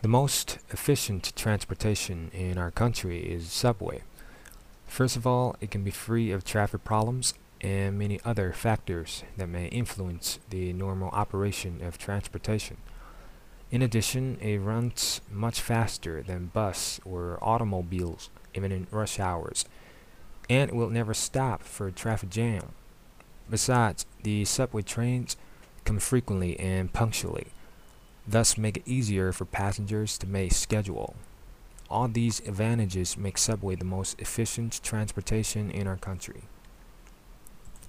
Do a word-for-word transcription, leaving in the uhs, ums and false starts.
The most efficient transportation in our country is subway. First of all, it can be free of traffic problems and many other factors that may influence the normal operation of transportation. In addition, it runs much faster than bus or automobiles, even in rush hours, and will never stop for a traffic jam. Besides, the subway trains come frequently and punctually, thus make it easier for passengers to make schedule. All these advantages make subway the most efficient transportation in our country.